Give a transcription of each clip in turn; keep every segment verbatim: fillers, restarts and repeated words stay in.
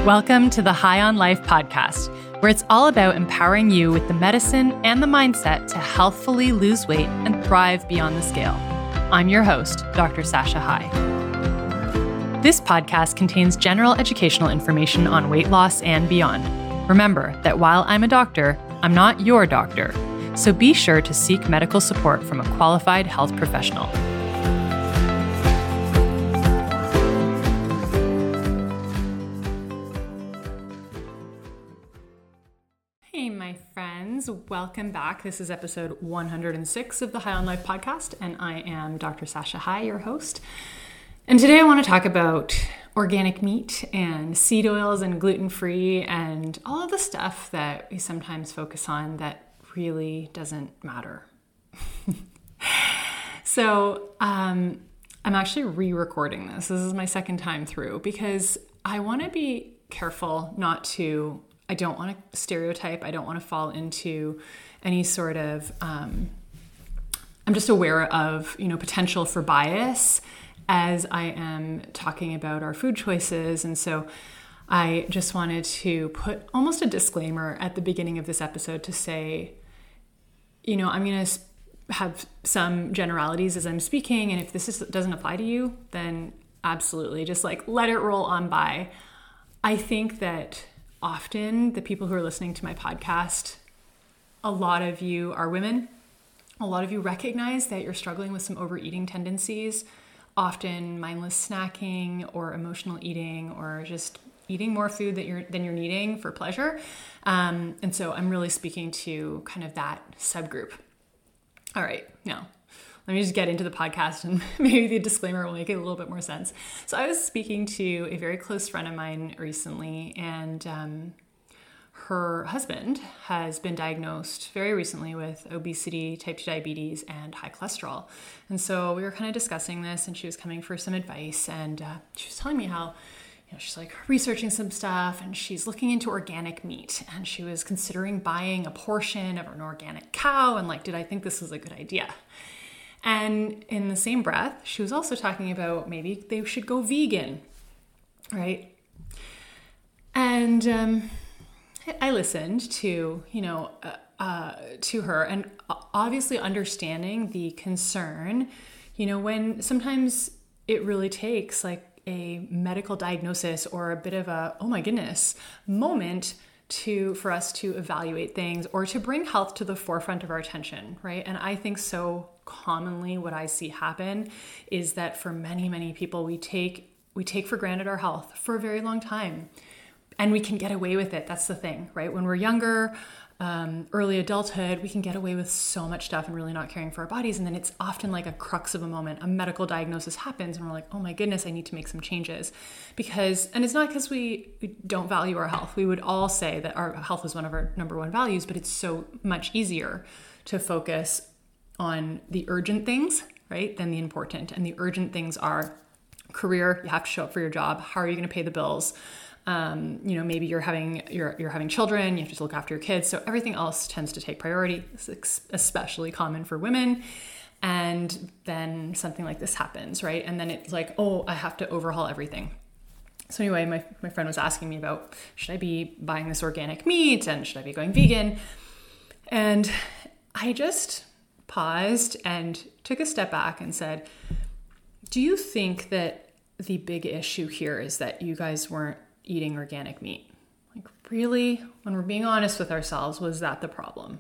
Welcome to the High on Life podcast, where it's all about empowering you with the medicine and the mindset to healthfully lose weight and thrive beyond the scale. I'm your host, Doctor Sasha High. This podcast contains general educational information on weight loss and beyond. Remember that while I'm a doctor, I'm not your doctor, so be sure to seek medical support from a qualified health professional. Hey, my friends, welcome back. This is episode one hundred six of the High on Life podcast, and I am Doctor Sasha High, your host. And today I want to talk about organic meat and seed oils and gluten-free and all of the stuff that we sometimes focus on that really doesn't matter. so um, I'm actually re-recording this. This is my second time through because I want to be careful not to, I don't want to stereotype. I don't want to fall into any sort of, um, I'm just aware of, you know, potential for bias as I am talking about our food choices. And so I just wanted to put almost a disclaimer at the beginning of this episode to say, you know, I'm going to have some generalities as I'm speaking. And if this is, doesn't apply to you, then absolutely just like let it roll on by. I think that often the people who are listening to my podcast, a lot of you are women. A lot of you recognize that you're struggling with some overeating tendencies, often mindless snacking or emotional eating or just eating more food that you're, than you're needing for pleasure. Um, and so I'm really speaking to kind of that subgroup. All right, now let me just get into the podcast and maybe the disclaimer will make it a little bit more sense. So I was speaking to a very close friend of mine recently, and um, her husband has been diagnosed very recently with obesity, type two diabetes, and high cholesterol. And so we were kind of discussing this, and she was coming for some advice, and uh, she was telling me how, you know, she's like researching some stuff, and she's looking into organic meat, and she was considering buying a portion of an organic cow, and like, did I think this was a good idea? And in the same breath, she was also talking about maybe they should go vegan, right? And um, I listened to, you know, uh, uh, to her, and obviously understanding the concern, you know, when sometimes it really takes like a medical diagnosis or a bit of a, oh my goodness, moment to, for us to evaluate things or to bring health to the forefront of our attention, right? And I think so commonly what I see happen is that for many, many people, we take, we take for granted our health for a very long time. And we can get away with it. That's the thing, right? When we're younger, um, early adulthood, we can get away with so much stuff and really not caring for our bodies. And then it's often like a crux of a moment. A medical diagnosis happens and we're like, oh my goodness, I need to make some changes. Because, and it's not because we, we don't value our health. We would all say that our health is one of our number one values, but it's so much easier to focus on the urgent things, right, than the important. And the urgent things are career, you have to show up for your job. How are you going to pay the bills? Um, you know, maybe you're having, you're, you're having children, you have to look after your kids. So everything else tends to take priority. It's especially common for women. And then something like this happens, right? And then it's like, oh, I have to overhaul everything. So anyway, my, my friend was asking me about, should I be buying this organic meat and should I be going vegan? And I just paused and took a step back and said, do you think that the big issue here is that you guys weren't eating organic meat? Like, really, when we're being honest with ourselves, was that the problem?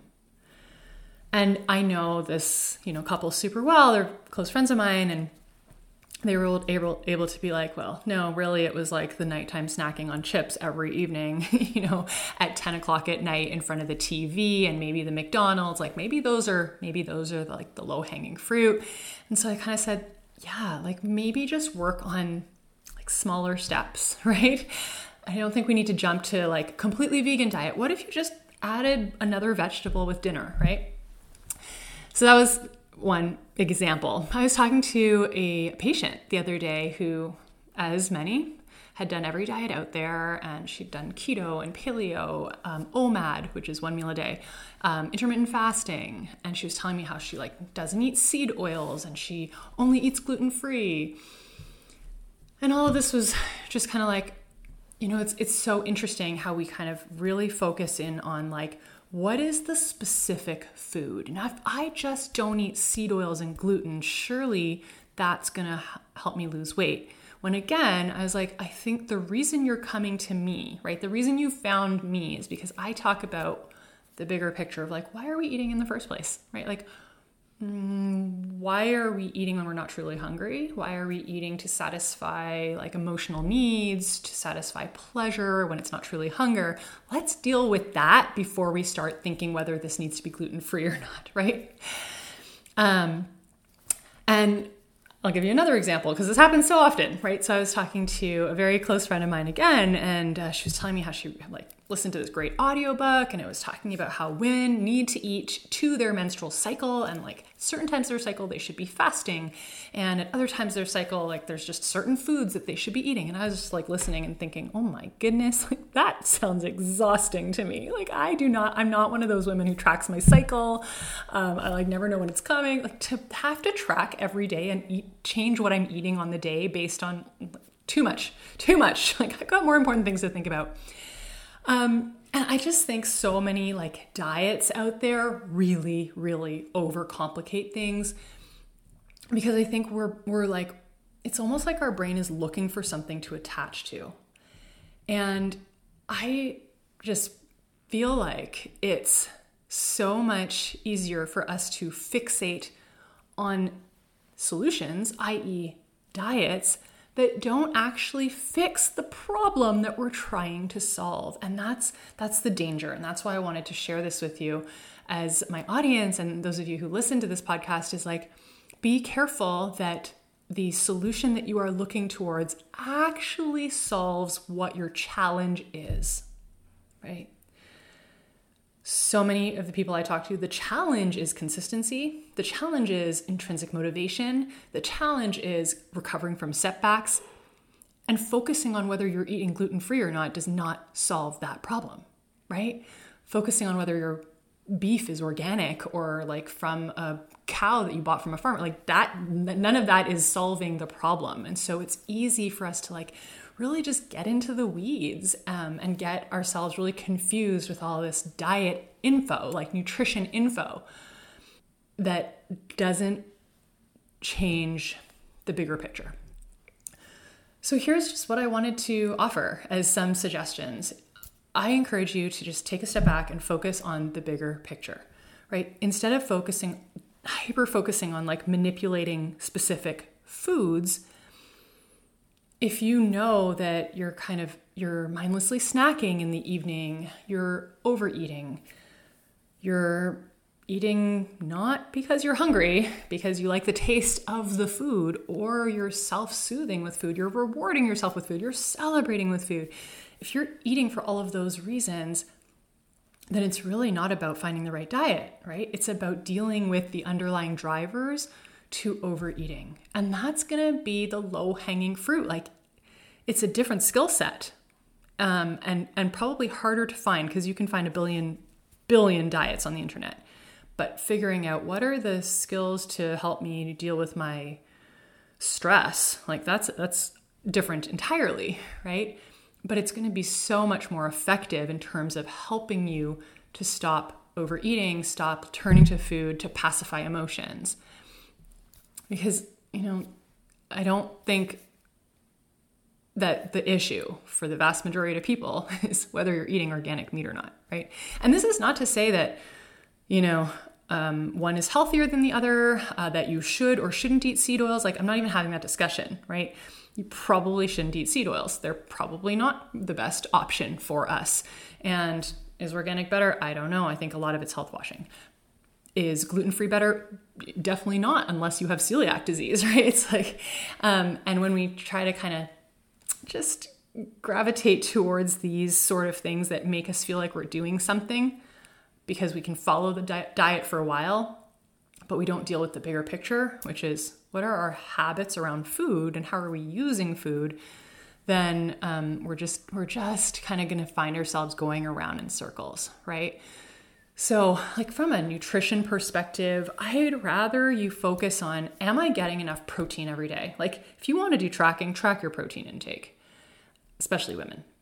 And I know this, you know, couple super well. They're close friends of mine, and they were able able to be like, well, no, really, it was like the nighttime snacking on chips every evening, you know, at ten o'clock at night in front of the T V, and maybe the McDonald's. Like, maybe those are maybe those are like the low hanging fruit. And so I kind of said, yeah, like maybe just work on smaller steps, right? I don't think we need to jump to like completely vegan diet. What if you just added another vegetable with dinner, right? So that was one example. I was talking to a patient the other day who, as many, had done every diet out there, and she'd done keto and paleo, um, O M A D, which is one meal a day, um, intermittent fasting. And she was telling me how she like doesn't eat seed oils and she only eats gluten-free. And all of this was just kind of like, you know, it's it's so interesting how we kind of really focus in on like, what is the specific food? Now, if I just don't eat seed oils and gluten, surely that's going to help me lose weight. When again, I was like, I think the reason you're coming to me, right? The reason you found me is because I talk about the bigger picture of like, why are we eating in the first place, right? Like, mm, why are we eating when we're not truly hungry? Why are we eating to satisfy like emotional needs, to satisfy pleasure when it's not truly hunger? Let's deal with that before we start thinking whether this needs to be gluten-free or not, right? Um, and I'll give you another example because this happens so often, right? So I was talking to a very close friend of mine again, and uh, she was telling me how she like listened to this great audiobook, and it was talking about how women need to eat to their menstrual cycle, and like certain times of their cycle they should be fasting, and at other times of their cycle like there's just certain foods that they should be eating. And I was just like listening and thinking, oh my goodness, like that sounds exhausting to me. Like I do not, I'm not one of those women who tracks my cycle. Um, I like never know when it's coming. Like to have to track every day and eat, change what I'm eating on the day based on too much, too much. Like I've got more important things to think about. Um, and I just think so many like diets out there really, really overcomplicate things, because I think we're, we're like, it's almost like our brain is looking for something to attach to. And I just feel like it's so much easier for us to fixate on solutions, that is diets, that don't actually fix the problem that we're trying to solve. And that's that's the danger. And that's why I wanted to share this with you as my audience and those of you who listen to this podcast, is like, be careful that the solution that you are looking towards actually solves what your challenge is, right? So many of the people I talk to, the challenge is consistency. The challenge is intrinsic motivation. The challenge is recovering from setbacks. And focusing on whether you're eating gluten-free or not does not solve that problem, right? Focusing on whether your beef is organic or like from a cow that you bought from a farmer, like that, none of that is solving the problem. And so it's easy for us to like really just get into the weeds um, and get ourselves really confused with all this diet info, like nutrition info, that doesn't change the bigger picture. So here's just what I wanted to offer as some suggestions. I encourage you to just take a step back and focus on the bigger picture, right? Instead of focusing, hyper focusing on like manipulating specific foods, if you know that you're kind of, you're mindlessly snacking in the evening, you're overeating, you're eating not because you're hungry, because you like the taste of the food, or you're self-soothing with food, you're rewarding yourself with food, you're celebrating with food. If you're eating for all of those reasons, then it's really not about finding the right diet, right? It's about dealing with the underlying drivers to overeating. And that's going to be the low-hanging fruit. Like, it's a different skill set, um, and, and probably harder to find, because you can find a billion, billion diets on the internet. But figuring out what are the skills to help me deal with my stress, like that's that's different entirely, right? But it's going to be so much more effective in terms of helping you to stop overeating, stop turning to food to pacify emotions. Because, you know, I don't think that the issue for the vast majority of people is whether you're eating organic meat or not, right? And this is not to say that, you know, um, one is healthier than the other, uh, that you should or shouldn't eat seed oils. Like, I'm not even having that discussion, right? You probably shouldn't eat seed oils. They're probably not the best option for us. And is organic better? I don't know. I think a lot of it's health washing. Is gluten-free better? Definitely not, unless you have celiac disease, right? It's like, um, and when we try to kind of just gravitate towards these sort of things that make us feel like we're doing something because we can follow the di- diet for a while, but we don't deal with the bigger picture, which is what are our habits around food and how are we using food, then um, we're just we're just kind of going to find ourselves going around in circles, right? So like from a nutrition perspective, I'd rather you focus on, am I getting enough protein every day? Like if you want to do tracking, track your protein intake, especially women.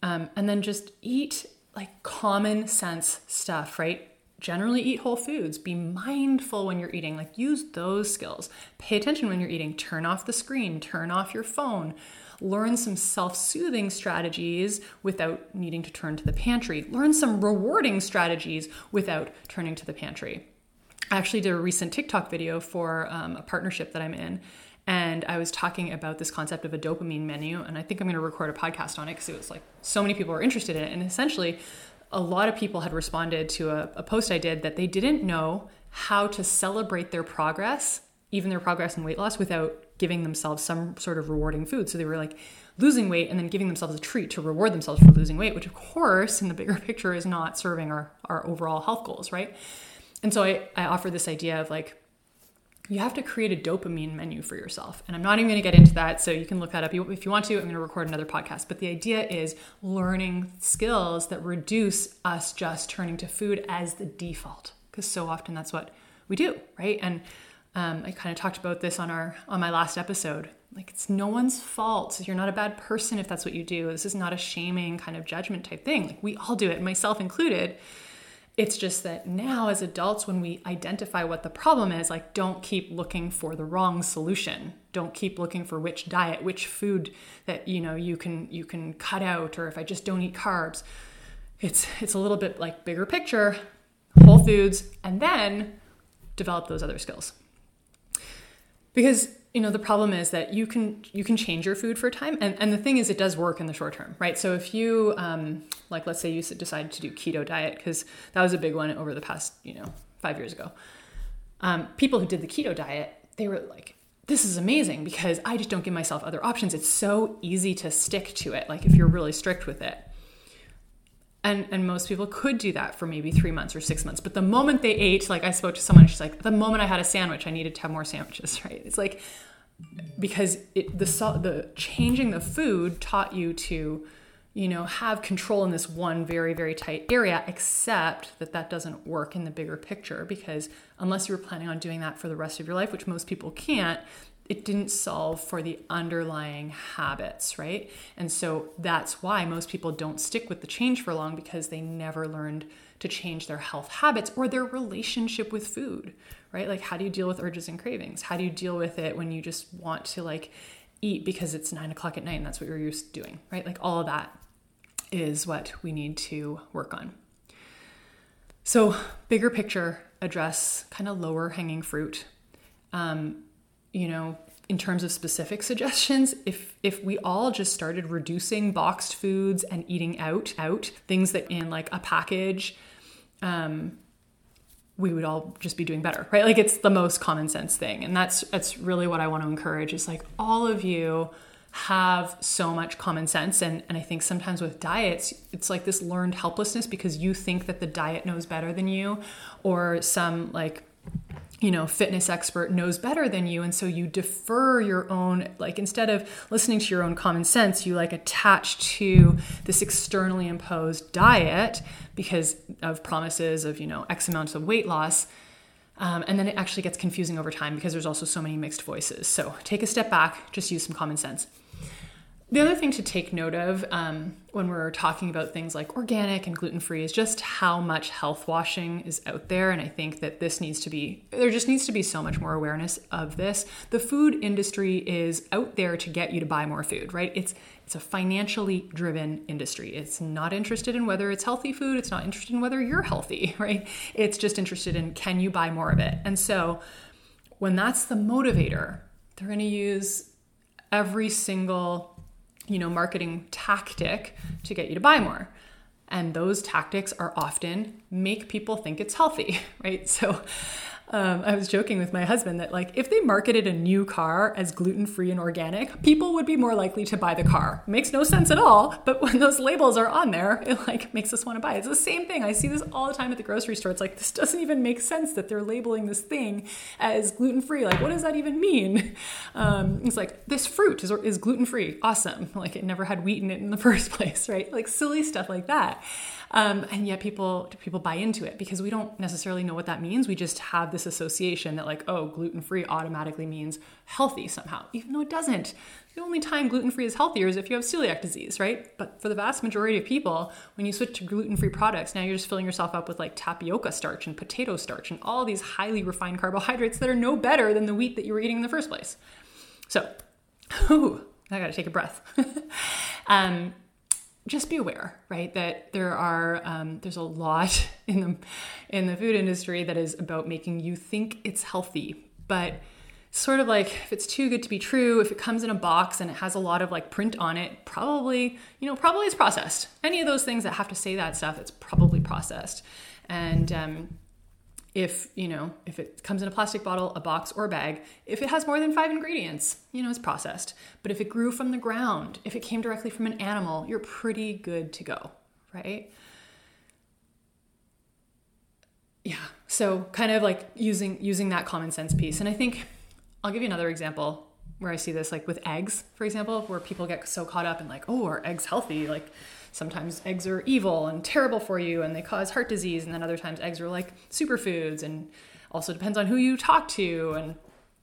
Um, and then just eat like common sense stuff, right? Generally eat whole foods. Be mindful when you're eating, like use those skills. Pay attention when you're eating. Turn off the screen, turn off your phone. Learn some self-soothing strategies without needing to turn to the pantry. Learn some rewarding strategies without turning to the pantry. I actually did a recent TikTok video for um, a partnership that I'm in, and I was talking about this concept of a dopamine menu, and I think I'm going to record a podcast on it because it was like so many people were interested in it. And essentially, a lot of people had responded to a, a post I did that they didn't know how to celebrate their progress, even their progress in weight loss, without giving themselves some sort of rewarding food. So they were like losing weight and then giving themselves a treat to reward themselves for losing weight, which of course in the bigger picture is not serving our, our overall health goals, right? And so I, I offer this idea of like, you have to create a dopamine menu for yourself. And I'm not even going to get into that. So you can look that up if you want to. I'm going to record another podcast. But the idea is learning skills that reduce us just turning to food as the default. Because so often that's what we do, right? And um, I kind of talked about this on our on my last episode. Like, it's no one's fault. You're not a bad person if that's what you do. This is not a shaming kind of judgment type thing. Like, we all do it, myself included. It's just that now as adults, when we identify what the problem is, like, don't keep looking for the wrong solution. Don't keep looking for which diet, which food that, you know, you can, you can cut out, or if I just don't eat carbs. It's, it's a little bit like bigger picture, whole foods, and then develop those other skills. Because, you know, the problem is that you can, you can change your food for a time. And, and the thing is, it does work in the short term, right? So if you, um, like, let's say you decide to do keto diet, because that was a big one over the past, you know, five years ago. Um, people who did the keto diet, they were like, this is amazing because I just don't give myself other options. It's so easy to stick to it. Like, if you're really strict with it. And and most people could do that for maybe three months or six months. But the moment they ate, like I spoke to someone, she's like, the moment I had a sandwich, I needed to have more sandwiches, right? It's like, because it, the the changing the food taught you to, you know, have control in this one very, very tight area, except that that doesn't work in the bigger picture, because unless you were planning on doing that for the rest of your life, which most people can't, it didn't solve for the underlying habits, right? And so that's why most people don't stick with the change for long, because they never learned to change their health habits or their relationship with food, right? Like, how do you deal with urges and cravings? How do you deal with it when you just want to like eat because it's nine o'clock at night and that's what you're used to doing, right? Like, all of that is what we need to work on. So bigger picture, address kind of lower hanging fruit. Um, you know, in terms of specific suggestions, if if we all just started reducing boxed foods and eating out, out things that in like a package, um, we would all just be doing better, right? Like, it's the most common sense thing. And that's, that's really what I want to encourage, is like, all of you have so much common sense. And, and I think sometimes with diets, it's like this learned helplessness because you think that the diet knows better than you, or some like, you know, fitness expert knows better than you. And so you defer your own, like, instead of listening to your own common sense, you like attach to this externally imposed diet because of promises of, you know, X amounts of weight loss. Um, and then it actually gets confusing over time because there's also so many mixed voices. So take a step back, just use some common sense. The other thing to take note of um, when we're talking about things like organic and gluten-free is just how much health washing is out there. And I think that this needs to be, there just needs to be so much more awareness of this. The food industry is out there to get you to buy more food, right? It's it's a financially driven industry. It's not interested in whether it's healthy food. It's not interested in whether you're healthy, right? It's just interested in, can you buy more of it? And so when that's the motivator, they're going to use every single you know, marketing tactic to get you to buy more. And those tactics are often make people think it's healthy, right? So um, I was joking with my husband that, like, if they marketed a new car as gluten-free and organic, people would be more likely to buy the car. It makes no sense at all, but when those labels are on there, it like makes us want to buy it. It's the same thing. I see this all the time at the grocery store. It's like, this doesn't even make sense that they're labeling this thing as gluten-free. Like, what does that even mean? Um, it's like, this fruit is, is gluten-free. Awesome. Like, it never had wheat in it in the first place, right? Like, silly stuff like that. Um, and yet people, people buy into it because we don't necessarily know what that means. We just have this association that like, oh, gluten-free automatically means healthy somehow, even though it doesn't. The only time gluten-free is healthier is if you have celiac disease, right? But for the vast majority of people, when you switch to gluten-free products, now you're just filling yourself up with like tapioca starch and potato starch and all these highly refined carbohydrates that are no better than the wheat that you were eating in the first place. So, ooh, I gotta take a breath. um, just be aware, right? That there are, um, there's a lot in the, in the food industry that is about making you think it's healthy, but sort of like if it's too good to be true, if it comes in a box and it has a lot of like print on it, probably, you know, probably it's processed. Any of those things that have to say that stuff, it's probably processed. And, um, if, you know, if it comes in a plastic bottle, a box, or a bag, if it has more than five ingredients, you know, it's processed. But if it grew from the ground, if it came directly from an animal, you're pretty good to go, right? Yeah. So kind of like using, using that common sense piece. And I think I'll give you another example where I see this, like with eggs, for example, where people get so caught up in like, oh, are eggs healthy? Like sometimes eggs are evil and terrible for you and they cause heart disease. And then other times eggs are like superfoods, and also depends on who you talk to. And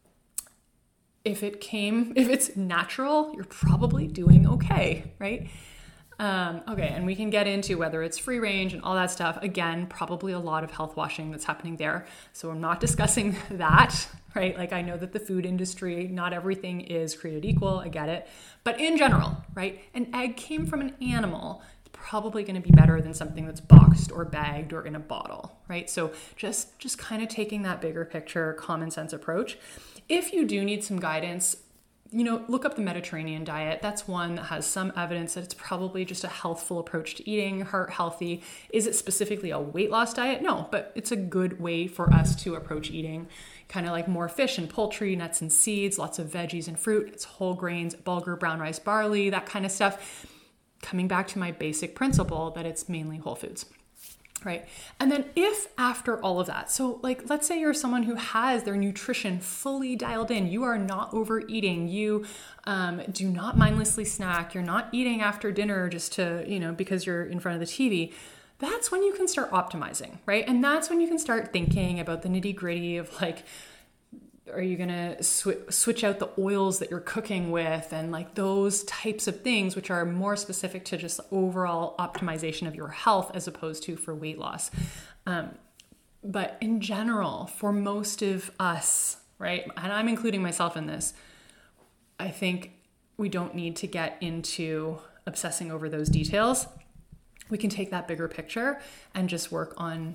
if it came, if it's natural, you're probably doing okay, right? Um, okay, and we can get into whether it's free range and all that stuff. Again, probably a lot of health washing that's happening there. So I'm not discussing that, right? Like I know that the food industry, not everything is created equal. I get it. But in general, right? An egg came from an animal. It's probably going to be better than something that's boxed or bagged or in a bottle, right? So just, just kind of taking that bigger picture, common sense approach. If you do need some guidance, you know, look up the Mediterranean diet. That's one that has some evidence that it's probably just a healthful approach to eating, heart healthy. Is it specifically a weight loss diet? No, but it's a good way for us to approach eating. Kind of like more fish and poultry, nuts and seeds, lots of veggies and fruit. It's whole grains, bulgur, brown rice, barley, that kind of stuff. Coming back to my basic principle that it's mainly whole foods. Right. And then if after all of that, so like, let's say you're someone who has their nutrition fully dialed in, you are not overeating, you um, do not mindlessly snack, you're not eating after dinner just to, you know, because you're in front of the T V, that's when you can start optimizing, right? And that's when you can start thinking about the nitty gritty of like, are you going to sw- switch out the oils that you're cooking with and like those types of things, which are more specific to just overall optimization of your health as opposed to for weight loss. Um, but in general, for most of us, right, and I'm including myself in this, I think we don't need to get into obsessing over those details. We can take that bigger picture and just work on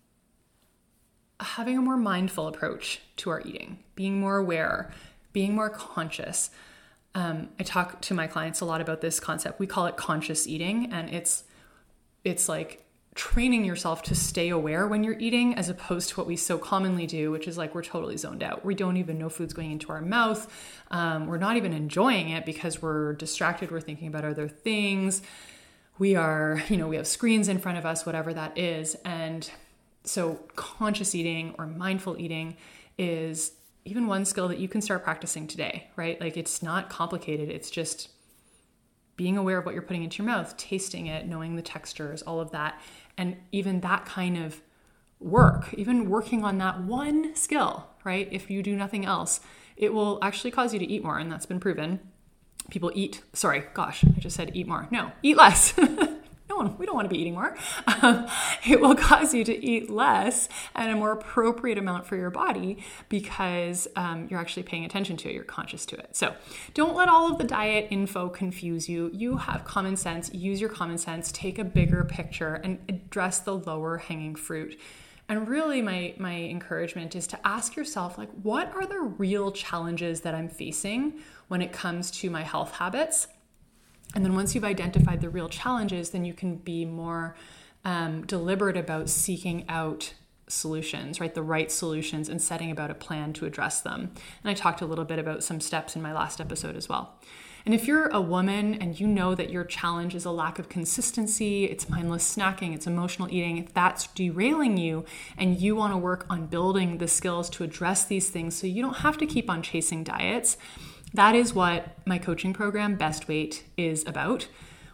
having a more mindful approach to our eating, being more aware, being more conscious. Um, I talk to my clients a lot about this concept. We call it conscious eating, and it's it's like training yourself to stay aware when you're eating, as opposed to what we so commonly do, which is like we're totally zoned out. We don't even know food's going into our mouth. Um, we're not even enjoying it because we're distracted. We're thinking about other things. We are, you know, we have screens in front of us, whatever that is, and so conscious eating or mindful eating is even one skill that you can start practicing today, right? Like it's not complicated. It's just being aware of what you're putting into your mouth, tasting it, knowing the textures, all of that. And even that kind of work, even working on that one skill, right? If you do nothing else, it will actually cause you to eat more. And that's been proven. People eat, sorry, gosh, I just said eat more. No, eat less. No, we don't want to be eating more. Um, it will cause you to eat less and a more appropriate amount for your body because um, you're actually paying attention to it. You're conscious to it. So don't let all of the diet info confuse you. You have common sense. Use your common sense. Take a bigger picture and address the lower hanging fruit. And really my, my encouragement is to ask yourself, like, what are the real challenges that I'm facing when it comes to my health habits? And then once you've identified the real challenges, then you can be more um, deliberate about seeking out solutions, right? The right solutions and setting about a plan to address them. And I talked a little bit about some steps in my last episode as well. And if you're a woman and you know that your challenge is a lack of consistency, it's mindless snacking, it's emotional eating, if that's derailing you and you want to work on building the skills to address these things so you don't have to keep on chasing diets, that is what my coaching program, Best Weight, is about.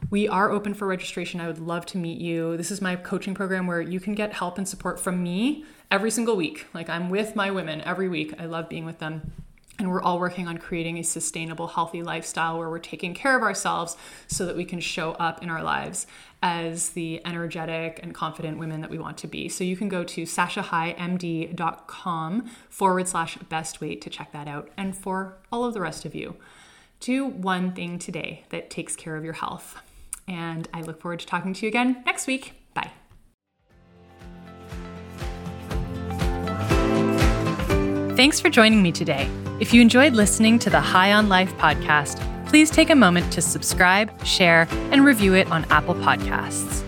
We are open for registration. I would love to meet you. This is my coaching program where you can get help and support from me every single week. Like, I'm with my women every week. I love being with them. And we're all working on creating a sustainable, healthy lifestyle where we're taking care of ourselves so that we can show up in our lives as the energetic and confident women that we want to be. So you can go to sashahimd.com forward slash best weight to check that out. And for all of the rest of you, do one thing today that takes care of your health. And I look forward to talking to you again next week. Bye. Thanks for joining me today. If you enjoyed listening to the High on Life podcast, please take a moment to subscribe, share, and review it on Apple Podcasts.